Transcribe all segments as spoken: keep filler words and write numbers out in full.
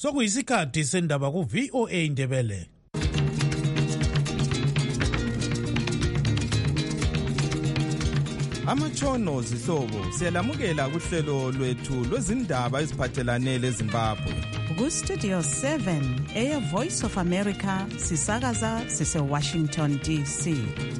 sokuyisikhathi sendaba ku-V O A Ndebele. Amatshono zihlobo siyalamukela kuhlelo lwethu lwezindaba eziphathelane leZimbabwe. Ku-Studio seven, Air Voice of America, sisakaza sise-Washington D C.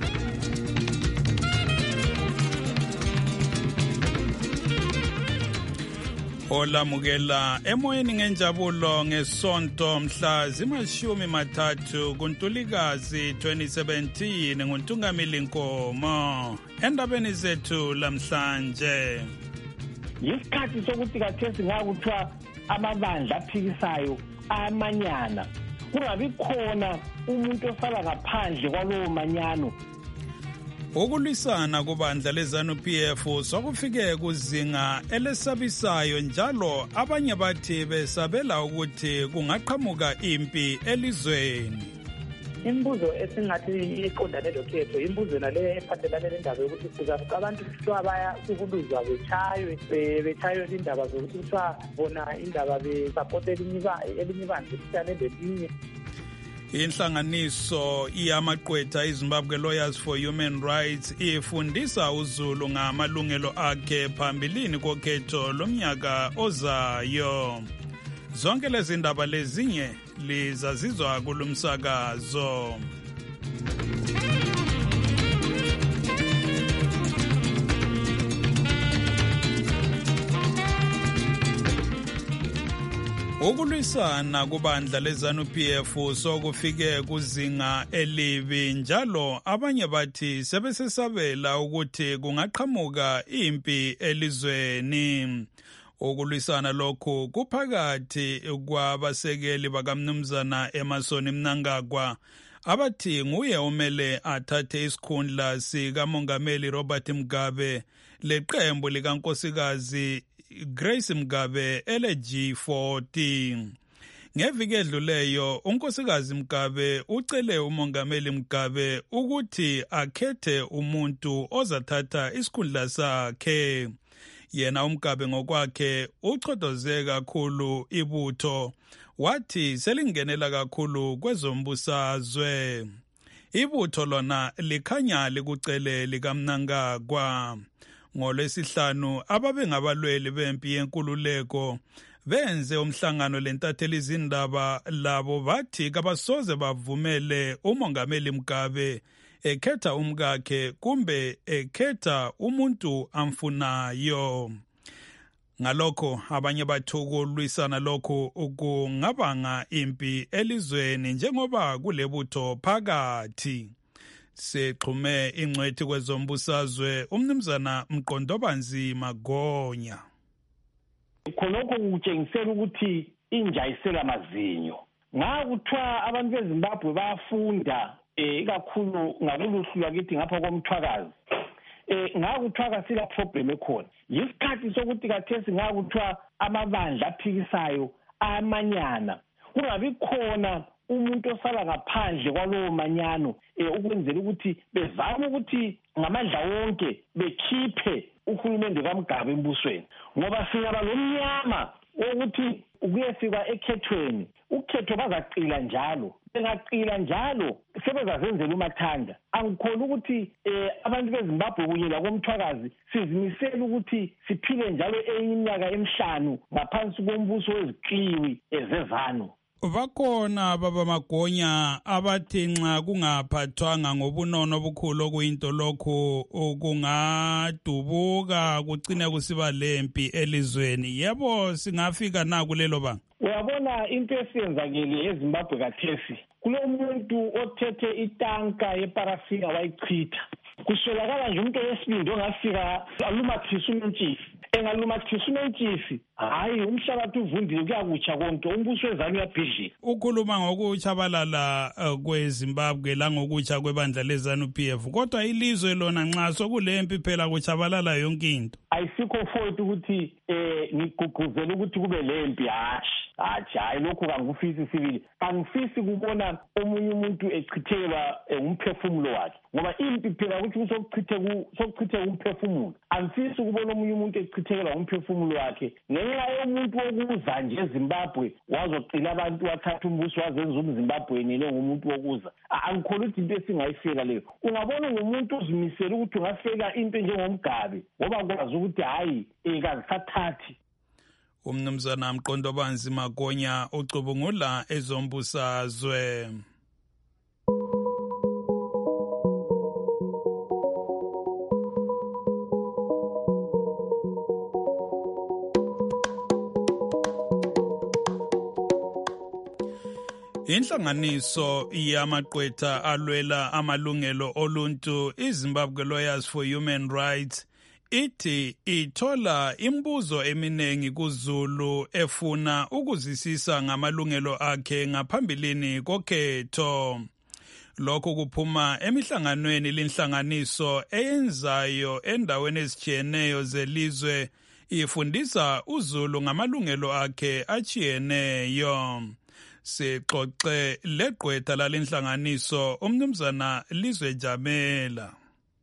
Olamukela emoyeni ngenjabulo ngesonto mhla zimashumi mathathu kuNtulikazi twenty seventeen nguNtungamili Nkomo. Endabeni zethu lamhlanje, yisikhathi sokuthi kathesi ngakuthiwa amabandla aphikisayo amanyana, kungabi khona umuntu osala ngaphandle kwalowo manyano. Ukulwisana kubandla lezanu P F sokufike kuzinga elesabisayo, njalo abanye bathi besabela ukuthi kungaqhamuka impi elizweni. Imbuzo esingathi iqondane lokhetho, imbuzo nale ephathelane nendaba yokuthi sizafuka abantu kuthiwa baya kukuluzwa bechaywe bechaywe indaba zokuthi kuthiwa bona indaba besapota elinye ibandla lisane lelinye. Inhlanganiso iyamaqwetha iZimbabwe Lawyers for Human Rights ifundisa uZulu ngamalungelo akhe phambilini kokhetho lomnyaka ozayo. Zonke lezi ndaba lezinye lizazizwa kulumsakazo. Ukulwisana kubandla lezanu P F sokufike kuzinga elibi, njalo abanye bathi sebesesabela ukuthi kungaqhamuka impi elizweni. Ukulwisana lokhu kuphakathi kwabasekeli bakamnumzana Emmerson Mnangagwa abathi nguye omele athathe isikhundla sikamongameli Robert Mugabe leqembu likankosikazi Grace Mugabe ele G forty. Ngeviki edluleyo unkosikazi Mugabe ucele umongameli Mugabe ukuthi akhethe umuntu ozathatha isikhundla sakhe. Yena uMugabe ngokwakhe uchodoze kakhulu ibutho, wathi selingenela kakhulu kwezombusazwe. Ibutho lona likhanya likucele likaMnangagwa. NgoLwesihlanu ababengabalweli bempi yenkululeko benze umhlangano lentatheli izindaba labo bathi kabasoze bavumele umongameli Mugabe ekhetha umkakhe kumbe ekhetha umuntu amfunayo. Ngalokho abanye bathukulwisana lokhu ukungabanga impi elizweni njengoba kulebutho phakathi. Sexhume ingcwethi kwezombusazwe umnumzana Mqondobanzima Gonya. Khonokho kutshengisela ukuthi inja isela amazinyo. Ngakuthiwa abantu beZimbabwe bayafunda ikakhulu ngakuluhlu lwakithi ngapha komthwakazi. Eh ngakuthiwa kasila problem ekhona. Yisikhathi sokuthi kathesi ngakuthiwa amabandla aphikisayo amanyana, kungabi khona umuntu osala ngaphandle kwalowo manyano ukwenzela ukuthi bezame ukuthi ngamandla wonke bekhiphe uhulumende kaMugabe embusweni, ngoba singaba lomnyama ukuthi ukuyefika ekhethweni ukhetho bazaqila njalo. Bengaqila njalo sebezazenzela umathanda. Angikhona ukuthi abantu beZimbabwe kunye lakomthwakazi sizimisela ukuthi siphile njalo enye iminyaka emihlanu ngaphansi kombuso wezikliwi ezezanu. Bakhona baba Magonya abathi nxa kungaphathwanga ngobunono obukhulu okuyinto lokhu kungadubuka kugcine kusiba lempi elizweni. Yebo, singafika na kulelo banga? Uyabona into esiyenzakele eZimbabwe kathesi, kulomuntu othethe itanka yeparafina wayichitha. Kuswelakala nje umuntu wesibindi ongafika alumathisa umentshisi. Engalumathisa umentshisi, hayi umhlabathi uvundile kuyakutsha konke, umbuso wezanu uyabhidlika. Ukhuluma ngokutshabalala uh, kweZimbabwe la ngokutsha kwebandla lezanu P F, kodwa ilizwe lona nxa sokulempi phela kutshabalala yonke into. Ayisikho fault ukuthi eh ngiguguzela ukuthi kube lempi hashi. hayi hayi lokhu kangifisi sibili angifisi kubona omunye umuntu echithelwa umphefumulo wakhe ngoba impi phela ukuthi sokuchithe sokuchithe umphefumulo angifisi ukubona omunye umuntu echithelwa umphefumulo wakhe ngenxa yomuntu okuza nje eZimbabwe wazogcina abantu wathatha umbuso wazenza umZimbabweni nengumuntu wokuza angikholwa ukuthi into esingayifeka leyo ungabona ngomuntu uzimisela ukuthi ungafeka into njengomgabe ngoba kwazi ukuthi hayi ekazithathi. Umnumzana Mqondobanzi Magonya ucubungula ezombusazwe. Inhlanganiso yamaqwetha alwela amalungelo oluntu iZimbabwe Lawyers for Human Rights ithi ithola imbuzo eminengi kuZulu efuna ukuzisisa ngamalungelo akhe ngaphambilini kokhetho. Lokho kuphuma emihlanganweni linhlanganiso eyenzayo endaweni ezitshiyeneyo zelizwe ifundisa uZulu ngamalungelo akhe achiyeneyo. Sixoxe leqwetha lalenhlanganiso umnumzana Lizwe Jamela.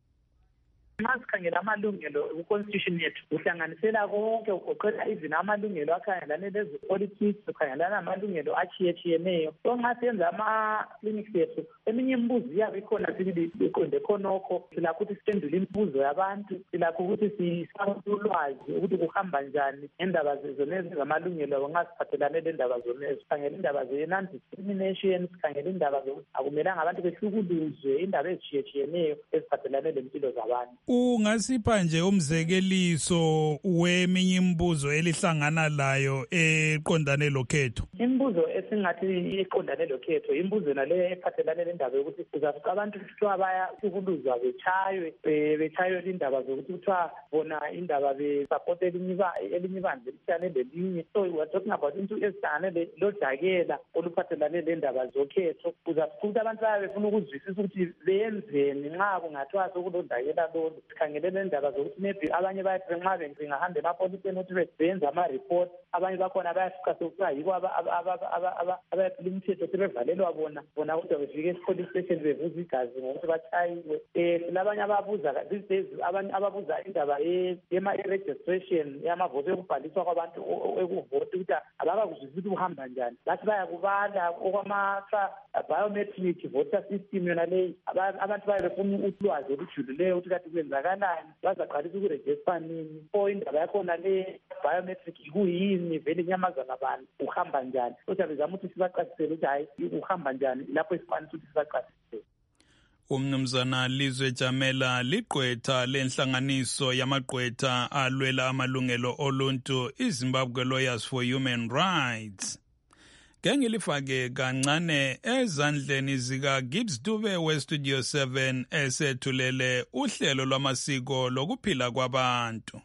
Masikhangela amalungelo ku-constitution yethu uhlanganisela konke ugoqela even amalungelo akhangelane lezepolitics ukhangelana amalungelo achiyetshiyeneyo so nxa senza ama-clinics ethu eminye imibuzo iyabe ikhona sibili iqonde khonokho silakho ukuthi siphendule imibuzo yabantu silakho ukuthi sisaphe ulwazi ukuthi kuhamba njani ngendaba zonezi zamalungelo nxa siphathelane lendaba zonezi sikhangela indaba ze-non-discrimination sikhangela indaba zokuthi akumelanga abantu behlukuluzwe indaba ezitshiyetshiyeneyo eziphathelane lempilo zabantu. Ungasipha nje umzekeliso weminye imibuzo elihlangana layo eqondane lokhetho. Imibuzo esingathi iqondane lokhetho imbuzo nale ephathelane lendaba yokuthi kuzafuka abantu kuthiwa bayahlukuluzwa bechaywe bechaywe indaba zokuthi kuthiwa bona indaba besupport elinye ibandla elithane lelinye so we are talking about into ezihlangane lodakela oluphathelane lendaba zokhetho kuzafuka ukuthi abantu bayabefuna ukuzwisisa ukuthi benzeni nxa kungathiwa sokulodakela lo sikhangele lendaba zokuthi maybe abanye bayathi nxa bengahamba emapoliseni ukuthi benza ama-report abanye bakhona bayafika sokuthiwa yibo abayaphula imithetho sebevalelwa bona bona kodwa befike e-police station bevuza igazi ngokuthi bachayiwe um silabanye ababuza these days abanye ababuza indaba yema-registration yamavoto yokubhaliswa kwabantu ekuvoti ukuthi abakakuzwisisi ukuthi kuhamba njani bathi bayakubala okwama-biometric voter system yona leyi abantu baye befuna ulwazi olujulileyo ukuthi kati kwenzakalani bazaqalisa ukurejista nini o indaba yakhona le biometric ikuyini vele inyamazana bani uhamba njani kodwa bezama ukuthi sibaqasisele ukuthi hayi uhamba njani lapho esifanele ukuthi sibaqasisele. Umnumzana Lizwe Jamela liqwetha lenhlanganiso yamaqwetha alwela amalungelo oluntu iZimbabwe Lawyers for Human Rights. Ngengilifake kancane ezandleni zika Gibbs Dube we Studio seven esethulele uhlelo lwamasiko lokuphila kwabantu.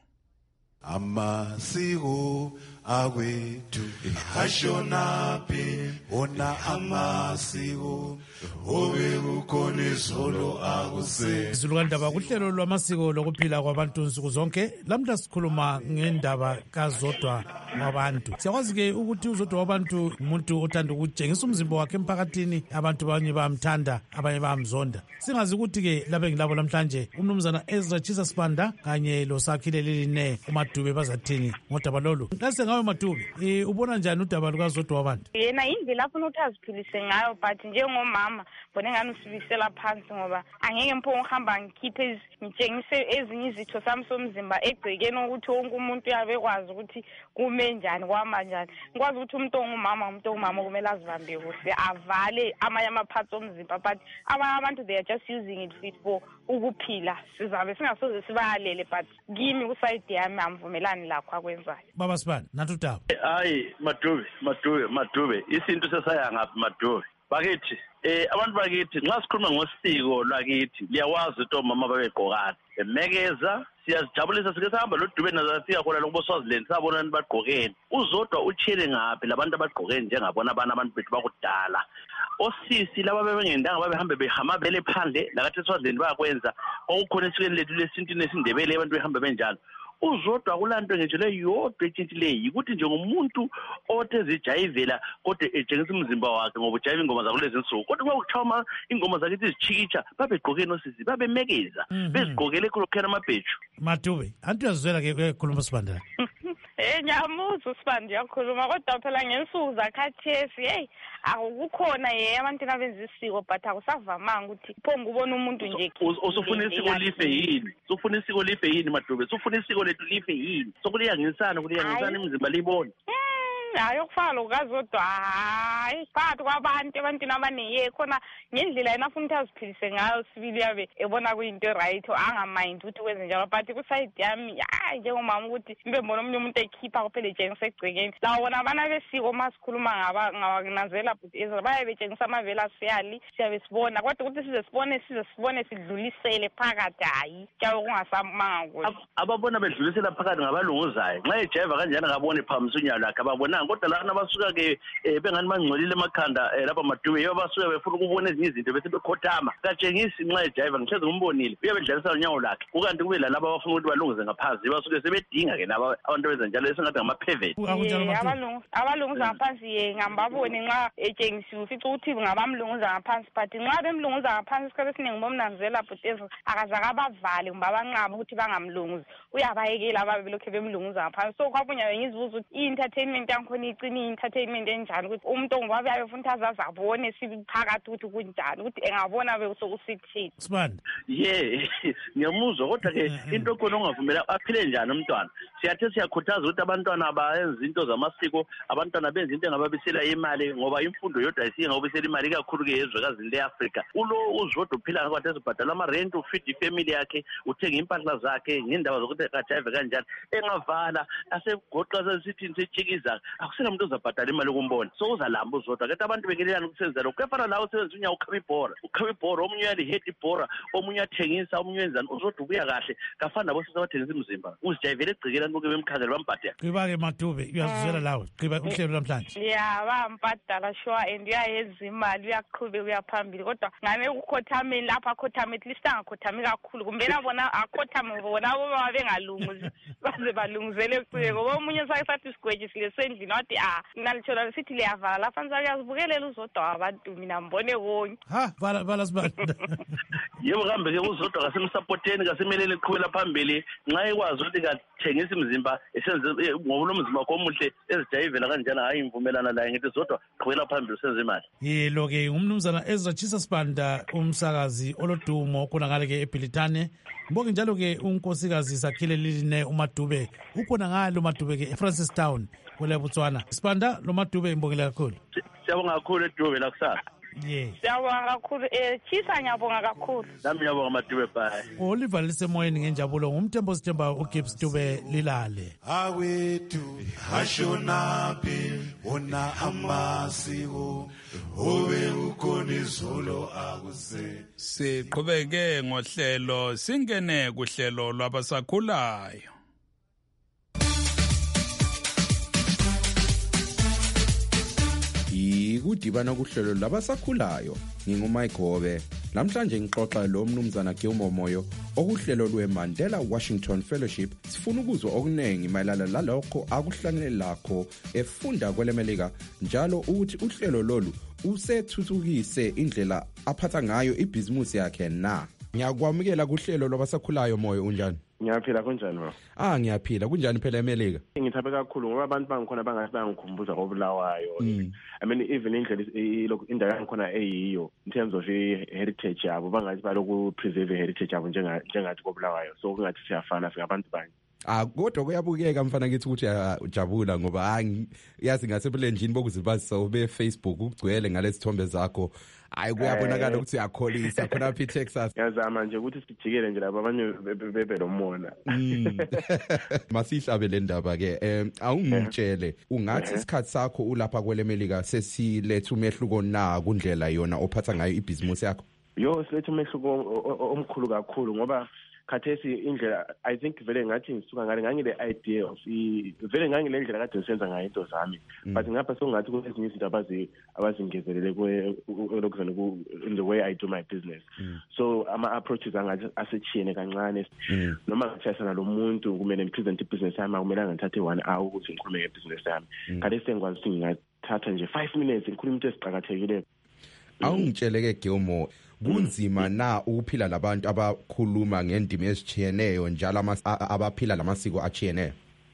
Amasiko awethu ashonaphi ona amasiko obe kukhona izolo akuse Zulukandaba kuhlelo lwamasiko lokuphila kwabantu nsuku zonke lamhla sikhuluma ngendaba kazodwa wabantu. Siyakwazi ke ukuthi uzodwa wabantu umuntu othanda ukutshengisa umzimba wakhe emphakathini abantu abanye bayamthanda abanye bayamzonda. Singazi ukuthi ke labe ngilabo namhlanje umnumzana Ezra Chisa Sibanda kanye loSakhile Liline uMadube bazathini ngodaba lolu. Ngase ngawe Madube eh ubona njani udaba lukazodwa wabantu? Yena indlela afuna ukuthi aziphilise ngayo but njengomama bona ngani usibisela phansi ngoba angeke mpho ngihamba ngikhiphe ngitshengise ezinye izitho sami somzimba egcekeni ukuthi wonke umuntu uyabekwazi ukuthi kume njani kwama njani. Ngikwazi ukuthi umuntu ongumama umuntu ongumama kumele azibambe kuhle avale amanye amaphathi omzimba but abanye abantu they are just using it fit for ukuphila. Sizabe singasoze sibalele but kimi kuside yami amvumelani lakho akwenzayo. Baba Sibani nathi udaba. Hayi Madube Madube Madube isinto sesaya ngaphi Madube bakithi eh abantu bakithi nxa sikhuluma ngosiko lwakithi liyawazi ukuthi omama babegqokana emekeza siyazijabulisa sike sahamba loDube nazafika khona lokubo Swaziland sabona bagqokene uzodwa utshele ngaphi labantu abagqokene njengabona abana abantu bethu bakudala osisi laba bebengendanga babehambe behama bele phandle lakathi Swaziland bayakwenza okukhona esikweni lethu lesintu nesindebele abantu behambe benjalo uzodwa kulanto ngisho le yodwa etshintshileyo ukuthi njengomuntu othe zijayivela kodwa etshengisa umzimba wakhe ngoba ujayiva ingoma zakulezi insuku kodwa uma kuthoma ingoma zakithi izichikitsha babegqoke nosisi babemekeza bezigqokele kulokhena amabheju. Madube antu yazwela ke ukukhuluma Sibanda. Eh ngiyamuza uSibanda uyakhuluma kodwa phela ngensuku zakhathesi hey akukhona ye abantu abenza isiko but akusavamanga ukuthi phonga ubona umuntu nje usufuna isiko life yini usufuna isiko life yini Madube usufuna isiko lethu life yini sokuliyangisana kuliyangisana imizimba libone. Hayi okufana lokazodwa hayi phakathi kwabantu abantu abaningi khona ngendlela yena afuna ukuthi aziphilise ngayo sibili yabe ebona kuyinto right angamind ukuthi kwenze njalo but ku side yami hayi njengomama ukuthi mbe mbona umunye umuntu ekhipha kuphela etshengisa egcekeni lawo bona abana besiko masikhuluma ngaba ngawanazela but bayabe betshengisa amavela siyali siyabe sibona kodwa ukuthi size sibone size sibone sidlulisele phakathi hayi kyawe kungasamanga kuhle ababona bedlulisela phakathi ngabalunguzayo nxa ejeva kanjani ngabone phambi unyalo lakhe ababona kodwa lana abasuka ke bengani mangcolile emakhanda lapha Madube yebo basuka befuna ukubona ezinye izinto bese bekhothama katshengisi nxa ejiva ngisheze umbonile uyabedlalisa unyawo lakhe ukanti kube lalabo abafuna ukuthi balunguze ngaphansi basuke sebedinga ke laba abantu benza njalo esingathi ngamapheveni abalungu abalunguza ngaphansi ye ngambabone nxa etshengisiwe ufica ukuthi ngabamlunguza ngaphansi but nxa bemlunguza ngaphansi isikhathi esiningi bomnanzela butezi akaza kabavale kumbe abanqaba ukuthi bangamlunguzi uyabayekela ababe lokho bemlunguza ngaphansi so kwabunya ngizibuza ukuthi i-entertainment khona icini entertainment enjani ukuthi umuntu ongoba uyafuna azazi abone siphakathi ukuthi kunjani ukuthi engabona besokusithini Sibanda ye ngiyamuzwa kodwa ke into khona ongavumela aphile njani umntwana siyathe siyakhuthaza ukuthi abantwana abayenza izinto zamasiko abantwana benza into engababisela imali ngoba imfundo yodwa isingabisela imali kakhulu ke yezwekazini leAfrica ulo uzodwa uphila ngakho ezibhadala ama rent ufeed ifamily yakhe uthenga impahla zakhe ngendaba zokuthi akajive kanjani engavala asegoqa sesithini sechikiza akusengamuntu uzabhadala imali ukumbona so uzalamba uzodwa ke abantu bekelelana ukusenza lokho kefana lawo usebenza unyawo ukhaba ibhora ukhaba ibhora omunye uyalihedi ibhora omunye athengisa omunye wenzani uzodwa ubuya kahle kafana nabo sesabathengisa imizimba uzijayivele egcikela ngoku bemkhangela bambhadela qiba ke Madube uyazizwela lawo qiba uhlelo namhlanje ya bambhadala sure and uyayenza imali uyaqhubeka uyaphambili kodwa ngane ukukhothameni lapha akhothame at least angakhothami kakhulu kumbe bona akhothame bona abo babengalunguzi baze balunguzele kuye ngoba omunye sake sathi sigweje silesendlini wathi ah nalitshola sithi liyavala lapha ngizakuzibukelela uzodwa abantu mina mbone konke ha vala vala Sibanda yebo kambe ke uzodwa kasemsupporteni kasemelele iqhubela phambili nxa ekwazi ukuthi kathengisa imizimba esenze ngoba lo mzimba omuhle ezijayivela kanjani hayi imvumelana la ngithi zodwa qhubela phambili usenze imali yilo ke umnumzana Ezra Chisa Sibanda umsakazi olodumo khona ngale ke eBhilitane mbonke njalo ke unkosikazi Sakhile Liline uMadube ukhona ngalo Madube ke eFrancis Town kule Botswana Sibanda lo Madube imbongela kakhulu siyabonga kakhulu eDube la kusasa yeah siyabonga kakhulu eh Chisa ngiyabonga kakhulu nami ngiyabonga Madube bye Oliver lisemoyeni ngenjabulo ngumthembo sithemba uGibbs Dube lilale awethu ashonaphi ona amasiko obe ukhona izolo akuse siqhubeke ngohlelo singene kuhlelo lwabasakhulayo ikudibana kuhlelo labasakhulayo nginguMayigobe namhlanje ngixoxa lo mnumzana Gilmore Moyo okuhlelo lweMandela Washington Fellowship sifuna ukuzwa okunengi mayelana lalokho akuhlangene lakho efunda kwelemelika njalo ukuthi uhlelo lolu usethuthukise indlela aphatha ngayo ibhizimusi yakhe na ngiyakwamukela kuhlelo lwabasakhulayo Moyo unjani Ngiyaphila kunjani baba? Ah ngiyaphila kunjani phela eMelika? Ngithabe kakhulu ngoba abantu bangikhona bangathi bangikhumbuza ngobulawayo. Mm. I mean even indlela ilokhu indawo yangikhona eyiyo in terms of heritage yabo bangathi baloku preserve heritage yabo njenga njengathi kobulawayo. So kungathi siyafana singabantu banye. Ah kodwa kuyabukeka mfana ngithi ukuthi ujabula ngoba hayi yazi ngasebulenjini bokuzibazisa ube Facebook ugcwele ngalesithombe zakho hayi kuyabonakala ukuthi uyakholisa khona phi Texas yazama nje ukuthi sijikele nje labo abanye bebe lomona masihlabe le ndaba ke eh awungitshele ungathi isikhathi sakho ulapha kwelemelika sesiletha umehluko na kundlela yona ophatha ngayo ibhizimusi yakho yo siletha umehluko omkhulu kakhulu ngoba khathesi indlela I think vele ngathi ngisuka ngale ngangile idea of vele ngangile ndlela kade ngisenza ngayo into zami but ngapha sokungathi kunezinye izinto abazi abazingezelele kwe lokuzana ku in the way I do my business so ama approaches angathi asechiyene kancane noma ngithesana lo muntu kumele ngipresent ibusiness yami kumele ngithathe one hour ukuthi ngikhulume ngebusiness yami kade sengikwazi ukuthi ngingathatha nje five minutes ngikhuluma into esiqhakathekile. Awungitsheleke Gilmore kunzima na ukuphila labantu abakhuluma ngendimi ezichiyeneyo njalo abaphila lamasiko achiyeneyo?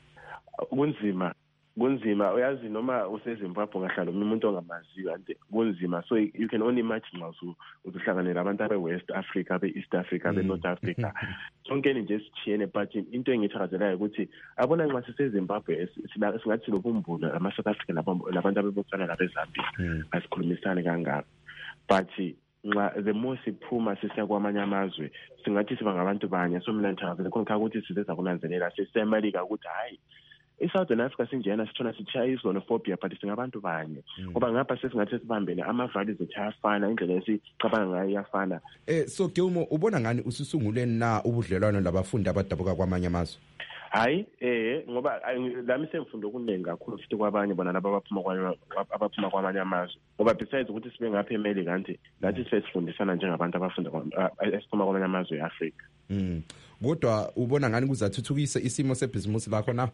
Kunzima kunzima uyazi noma useZimbabwe ngahlala umuntu ongamaziyo ante kunzima so you can only imagine also ukuhlanganela abantu abe West Africa abe East Africa abe North Africa sonke nje esichiyene but into engithakazelayo ukuthi abona nxa siseZimbabwe singathi lobumbulo ama South African labantu abebotsana labeZambia asikhulumisane kangaka but nxa the more siphuma sisiya kwamanye amazwe singathi siba ngabantu banye so mina ngithakazela khona ukuthi sizeza kunanzelela sisemelika ukuthi hayi eSouthern Africa sinjena sithona sichaya isonophobia but singabantu banye ngoba ngapha sesingathi sibambene ama values ethu ayafana indlela esicabanga ngayo iyafana. Eh so Gilmore ubona ngani ususungule na ubudlelwano labafundi abadabuka kwamanye amazwe? Hayi eh ngoba lami semfundo okuningi kakhulu futhi kwabanye bona laba abaphuma kwamanye abaphuma kwamanye amazwe ngoba besides ukuthi sibe ngapha eMelika kanti lathi sifundisana njengabantu abafunda esiphuma kwamanye amazwe eAfrica. Mhm. Kodwa ubona ngani kuzathuthukisa isimo sebhizimusi lakho na?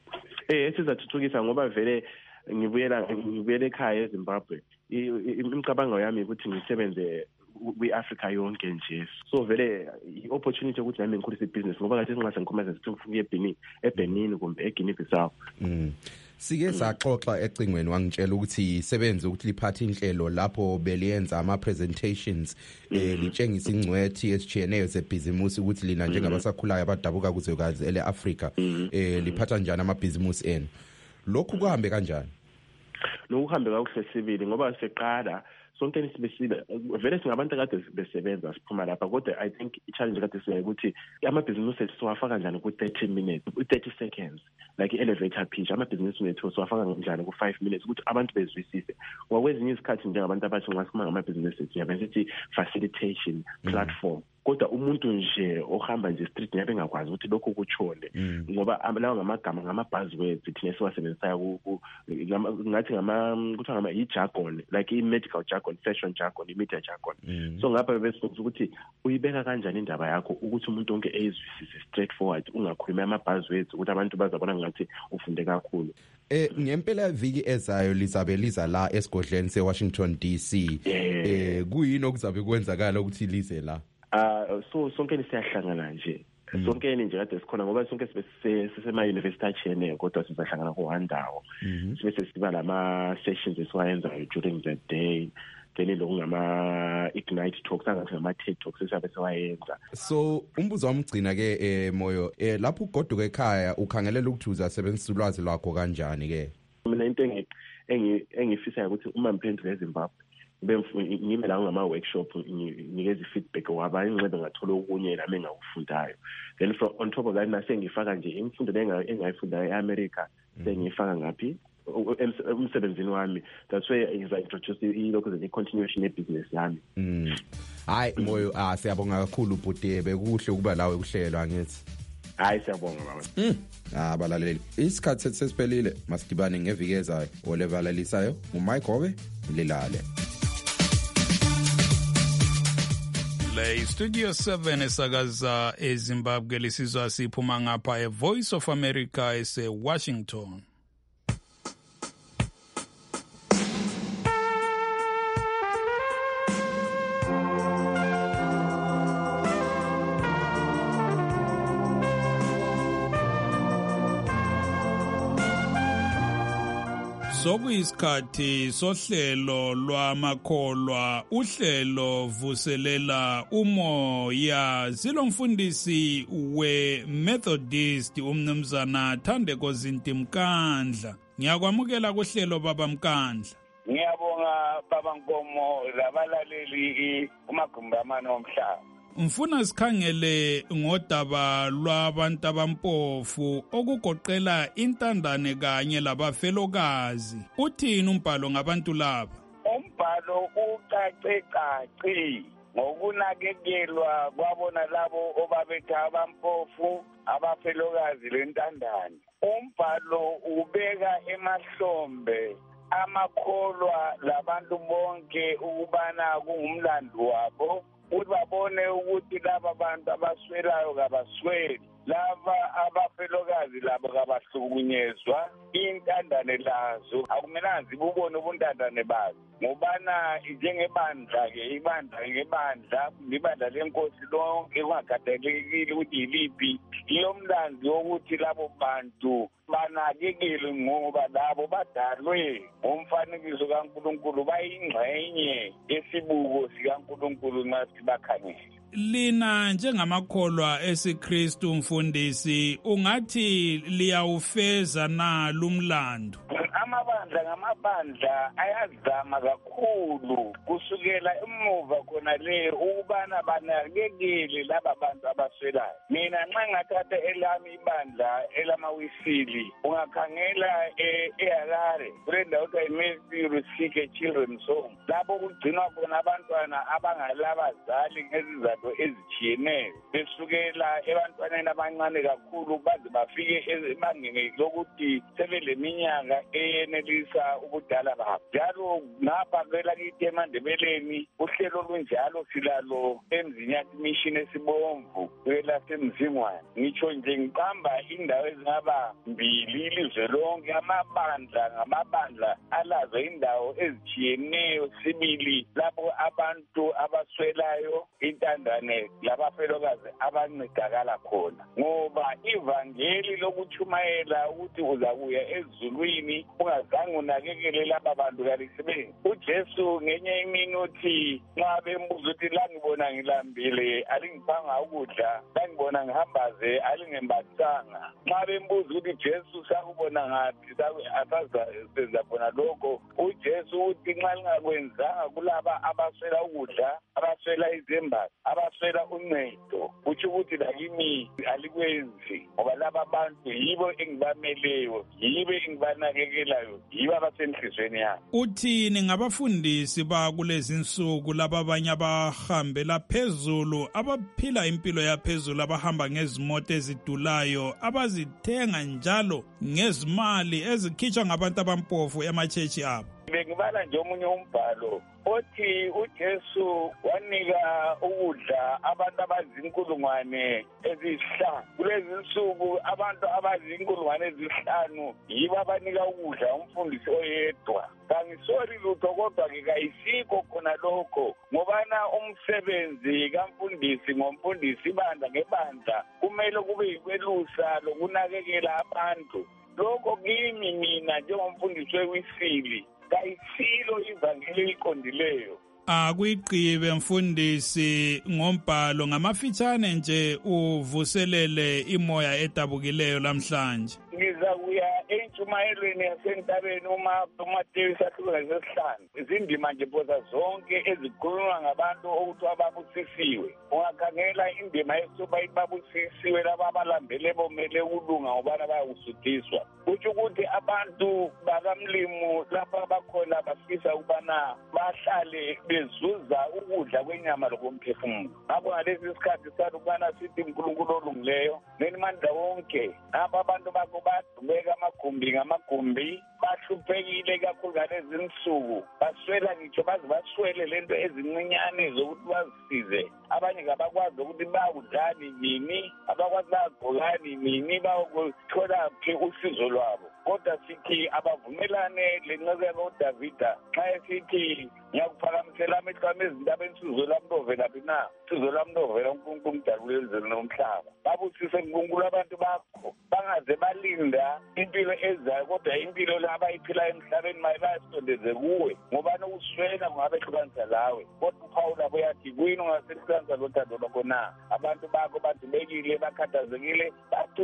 Eh sizathuthukisa ngoba vele ngibuyela ngibuyele ekhaya eZimbabwe imicabango yami ukuthi ngisebenze kwi-Africa yonke nje so vele i-opportunity ukuthi nami ngikhulise business ngoba kade singaze ngikhomeza sithi ngifike eBenin eBenin kumbe eGuinea Bissau. Mm. Sike saxoxa ecingweni wangitshela ukuthi isebenze ukuthi liphathe inhlelo lapho beliyenza ama presentations eh litshengisa ingcwethi esichiyeneyo zebhizimusi ukuthi lina njengabasakhulayo abadabuka kuzwekazi ele Africa eh liphatha njani ama business enu. Lokhu kuhambe kanjani? Lokhu kuhambe kakuhle sibili ngoba siqala sonke nisibesile vele singabantu kade besebenza siphuma lapha kodwa I think i-challenge kade siyayo ukuthi ama-business ethu siwafaka njani ku-thirty minutes ku-thirty seconds like i-elevator pitch ama-business ethu siwafaka njani ku-five minutes ukuthi abantu bezwisise ngoba kwezinye izikhathi njengabantu abathi nxa sikhuluma ngama-business ethu yabe sithi facilitation platform kodwa umuntu nje ohamba nje street nyabe engakwazi ukuthi lokho kuchole ngoba lawo ngamagama ngama buzzwords thina siwasebenzisayo ngathi ngama kuthiwa ngama i-jargon like i-medical jargon, fashion jargon, i-media jargon so ngapha besifuza ukuthi uyibeka kanjani indaba yakho ukuthi umuntu onke ezwisise straightforward ungakhuluma ama buzzwords ukuthi abantu bazabona ngathi ufunde kakhulu. Eh ngempela viki ezayo lizabe liza la esigodleni seWashington D C eh kuyini okuzabe kwenzakala ukuthi lize la? Ah so sonke nisiyahlangana nje sonke nje kade sikhona ngoba sonke sibe sisema university achiyeneyo kodwa sizahlangana ku one ndawo sibe sesiba lama sessions esiwayenzayo during the day then lokungama ignite talks angathi ngama TED talks esiyabe sewayenza. So umbuzo wamgcina ke eh Moyo eh lapho ugoduka ekhaya ukhangelela ukuthi uzasebenzisa ulwazi lwakho kanjani ke? Mina into engi engifisa ukuthi uma ngiphendula eZimbabwe ngibe la ngama workshop nginikeza feedback wabanye ngibe ngathola okunye nami engakufundayo then from on top of that nase ngifaka nje imfundo engayifunda eAmerica sengifaka ngapi umsebenzini wami that's why is I introduce ilokho ze continuation yebusiness yami. Mm. Hayi Moyo ah siyabonga kakhulu Bhutebe kuhle ukuba lawe kuhlelwa ngithi. Hayi siyabonga baba. Mm. Ah balaleli isikhathi sesiphelile masidibane ngeviki ezayo olevalalisayo uMike Hobe lilale. Le Studio seven esakaza eZimbabwe lisizwa siphuma ngapha e Voice of America ese Washington. Sokuyisikhathi sohlelo lwamakholwa uhlelo vuselela umoya zilomfundisi we-Methodist umnumzana Thandeko Zintimkandla. Ngiyakwamukela kuhlelo baba Mkandla. Ngiyabonga baba Nkomo labalaleli umagumbi amane omhlaba. Mfuna sikhangele ngodaba lwabantu abampofu okugoqela intandane kanye labafelokazi. Uthini umbhalo ngabantu laba? Umbhalo ucace caci ngokunakekelwa kwabona labo obabetha abampofu abafelokazi lentandane. Umbhalo ubeka emahlombe amakholwa labantu bonke ukubana kungumlando wabo ukuthi babone ukuthi laba bantu abaswelayo kabasweli, laba abafelokazi labo kabahlukunyezwa, intandane lazo akumelanga zibubone ubuntandane bazo ngobana njengebandla-ke ibandla ngebandla ibandla lenkosi lonke kungakhathalekile ukuthi yiliphi iyo mlandi wokuthi labo bantu banakekelwe ngoba labo badalwe ngomfanekiso kaNkulunkulu, bayingxenye yesibuko sikaNkulunkulu nxa sibakhangele. Lina njengamakholwa esiKristu mfundisi ungathi liyawufeza na lumlando? Amabandla ngamabandla ayazama kakhulu kusukela emuva khona le ukubana banakekele laba bantu abaswelayo. Mina nxa ngathatha elami ibandla elamawisili ungakhangela eHarare kule ndawo kuthiwa yiMercy Rusike Children's Home, lapho kugcinwa khona abantwana abangalabazali ngezizathu ezitshiyeneyo besukela ebantwaneni abancane kakhulu baze bafike ebangeni lokuthi sebeleminyaka eyenelisa ubudala babo. Njalo ngapha kwelakithi eMandebeleni uhlelo olunjalo silalo eMzinyathi Mission esibomvu kwelasemzingwane. Ngitsho nje ngiqamba indawo ezingaba mbili ilizwe lonke, amabandla ngamabandla alazo indawo ezitshiyeneyo sibili lapho abantu abaswelayo intandane labafelokazi abancedakala khona, ngoba ivangeli lokuchumayela ukuthi uzakuya ezulwini ungazange unakekele laba bantu kalisebenzi. uJesu ngenye imini uthi nxa bembuza ukuthi la ngibona ngilambile alingiphanga ukudla, la ngibona ngihambaze alingembathanga, nxa bembuza ukuthi Jesu sakubona ngathi asazenza khona lokho, uJesu uthi nxa lingakwenzanga kulaba abaswela ukudla, abaswela izembatho, abaswela uncedo, utsho ukuthi lakimi alikwenzi ngoba laba bantu yibo engibameleyo, yibo engibanakekelayo, yibo abasenhlizweni yami. Uthini ngabafundisi bakulezi insuku laba abanye abahambela phezulu, abaphila impilo yaphezulu, abahamba ngezimoto ezidulayo, abazithenga njalo ngezimali ezikhitshwa ngabantu abampofu emachechi abo? Bengibala nje omunye umbhalo othi uJesu wanika ukudla abantu abazinkulungwane ezisihlanu. Kulezi insuku abantu abazinkulungwane ezisihlanu yibo abanika ukudla umfundisi oyedwa. Kangisori lutho kodwa-ke kayisikho khona lokho, ngobana umsebenzi kamfundisi ngomfundisi, ibandla ngebandla kumele kube yikwelusa lokunakekela abantu. Lokho kimi mina njengomfundisi wewisili kayisilo ivangeli eliqondileyo. Akuyiqibe mfundisi ngombhalo ngamafitshane nje uvuselele imoya edabukileyo lamhlanje. Ngizakuya entshumayelweni yasentabeni uma uMateyu isahluko ngesihlanu. Izindima nje phosa zonke ezikhulunywa ngabantu okuthiwa babusisiwe. Ungakhangela indima esuba ibabusisiwe laba abalambele bomele ukulunga ngobana bayawusuthiswa. Kutsho ukuthi abantu bakamlimu lapha bakhona bafisa ukubana bahlale bezuza ukudla kwenyama lokomphefumulo. Ngakho ngalesi sikhathi sathi ukubana sithi uNkulunkulu olungileyo nenimandla wonke ngapha abantu bakho badubeka amagumbi ngamagumbi, bahluphekile kakhulu ngalezi insuku, baswela ngitsho baze baswele lento ezincinyane zokuthi bazisize. Abanye ngabakwazi ukuthi bawudlani nini, abakwazi bagqokani nini, bawukuthola phi usizo lwabo. Kodwa sithi abavumelane lencazelo kaDavida xa esithi ngiyakuphakamisela amehlo ami ezindabeni usizo lami lovela phi na, usizo lami lovela uNkulunkulu umdali wezulu nomhlaba. Babusise uNkulunkulu abantu bakho bangaze balinda impilo ezayo, kodwa impilo la abayiphila emhlabeni mayibasondeze kuwe, ngoba nokuswela kungabehlukanisa lawe. Kodwa uPawulu abuyathi kuyini ungasehlukanisa lothando lwakho na? Abantu bakho badubekile, bakhathazekile,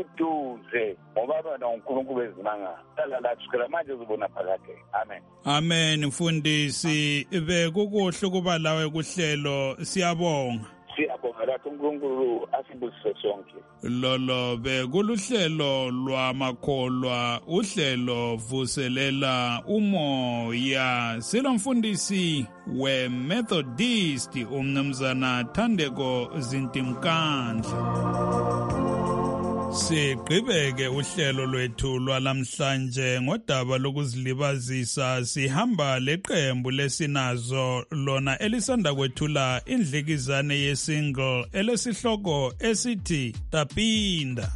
batuduze ngoba bona uNkulunkulu bezimanga. Manje uzibona phakade. Amen. Amen mfundisi, bekukuhle kuba lawe kuhlelo, siyabonga. Siyabonga lapho ukuthi uNkulunkulu asibusise sonke. Lolo bekuluhlelo lwamakholwa uhlelo vuselela umoya silomfundisi we-Methodist umnumzana Thandeko Zintimkandla. Sigqibeke uhlelo lwethu lwalamhlanje ngodaba lokuzilibazisa sihamba leqembu lesinazo lona elisanda kwethula indlikizane yesingle elesihloko esithi Tapinda.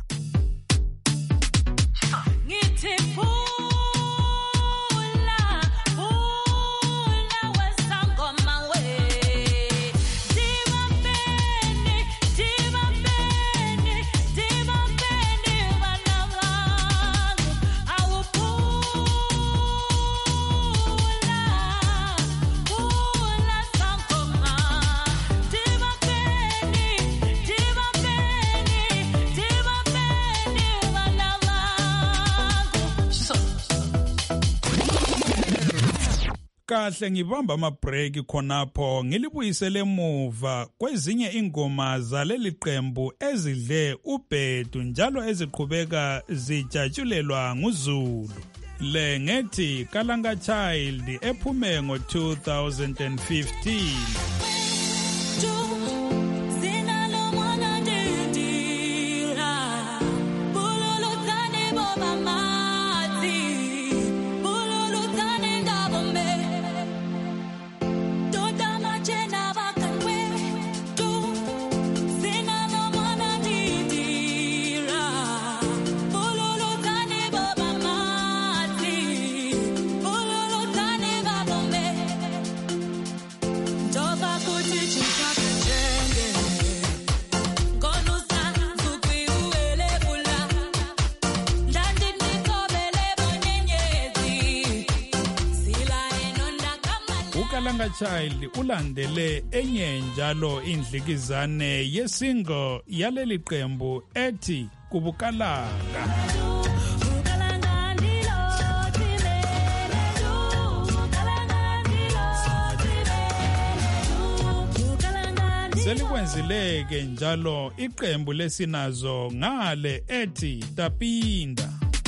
Kahle ngibamba ama break khonapho ngilibuyisele emuva kwezinye ingoma zaleli qembu ezidle ubhedu njalo eziqhubeka zijatshulelwa nguZulu. Le ngethi Kalanga Child ephume ngo two thousand fifteen. Kalanga Child ulandele enye njalo indlikizane yesingle yaleli qembu ethi Kubukalanga. Selikwenzileke njalo iqembu lesinazo ngale ethi Tapinda.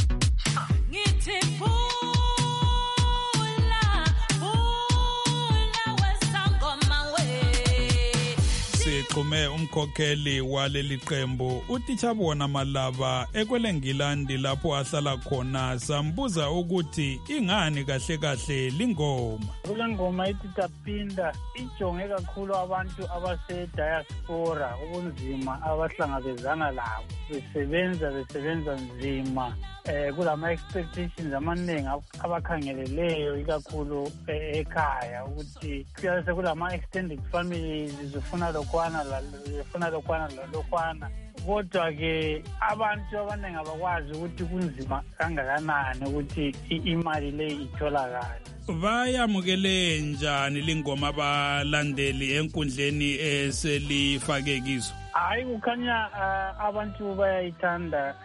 Siqume umkhokheli waleli qembu uTichabona Malaba ekwelengilandi lapho ahlala khona sambuza ukuthi ingani kahle kahle lingoma. Kule ngoma ithi Tapinda ijonge kakhulu abantu abase diaspora ubunzima abahlangabezana labo besebenza besebenza nzima eh kulama expectations amaningi abakhangeleleyo ikakhulu ekhaya ukuthi kuyase kulama extended families zifuna lokwana la zifuna lokwana lokwana kodwa ke abantu abaningi abakwazi ukuthi kunzima kangakanani ukuthi imali le itholakala. Bayamukele njani lingoma abalandeli enkundleni eselifake kizo? Hayi kukhanya abantu bayayithanda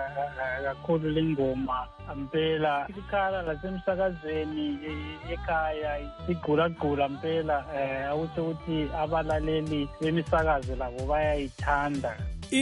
kakhulu lengoma mpela ikhala lasemsakazweni ekhaya igqulagqula mpela awuthi ukuthi abalaleli bemisakazo labo bayayithanda.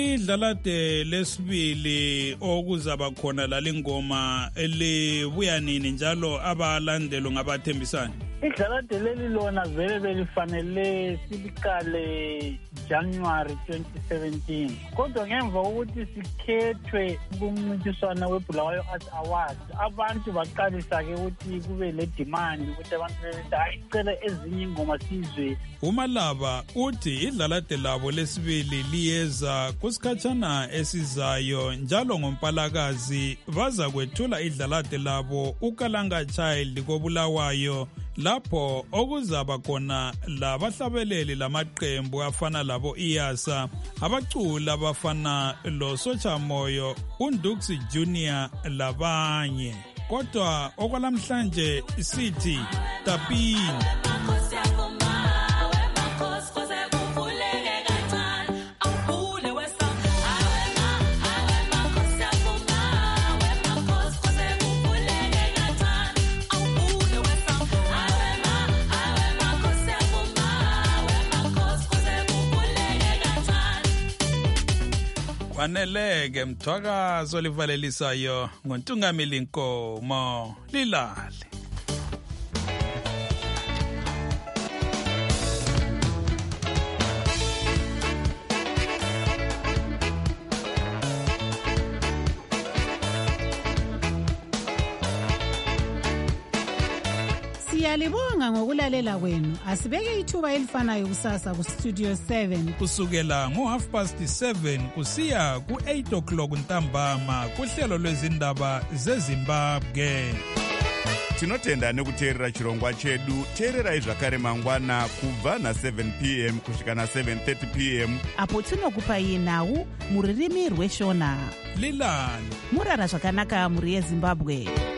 Idlalade lesibili okuzaba khona la lingoma elibuya nini njalo abalandelo ngabathembisana? Idlalade leli lona vele belifanele silikale January twenty seventeen kodwa ngemva ukuthi sikhethwe kumncintiswano weBulawayo Arts Awards abantu baqalisa ke ukuthi kube le demand ukuthi abantu bethi ayicela ezinye ingoma sizwe. uMalaba uthi idlalade labo lesibili liyeza kusikhatshana esizayo njalo ngompalakazi baza kwethula idlalade labo uKalanga Child koBulawayo lapho okuzaba khona labahlabeleli lamaqembu afana labo Iyasa abacula abafana lo Sochamoyo uNduksi Junior labanye kodwa okwalamhlanje sithi Tapinda. faneleke mthwakazo livalelisayo ngontungameli Nkomo Lilale. Siyalibonga ngokulalela kwenu. Asibeke ithuba elifanayo kusasa ku Studio seven kusukela ngo half past seven kusiya ku eight o'clock ntambama kuhlelo lwezindaba zeZimbabwe. Tinotenda nekuteerera chirongwa chedu. Teererai zvakare mangwana kubva na seven p m kusvika na seven thirty p m apo tinokupai nhau muririmi rweshona. Lilani murara zvakanaka muri yeZimbabwe.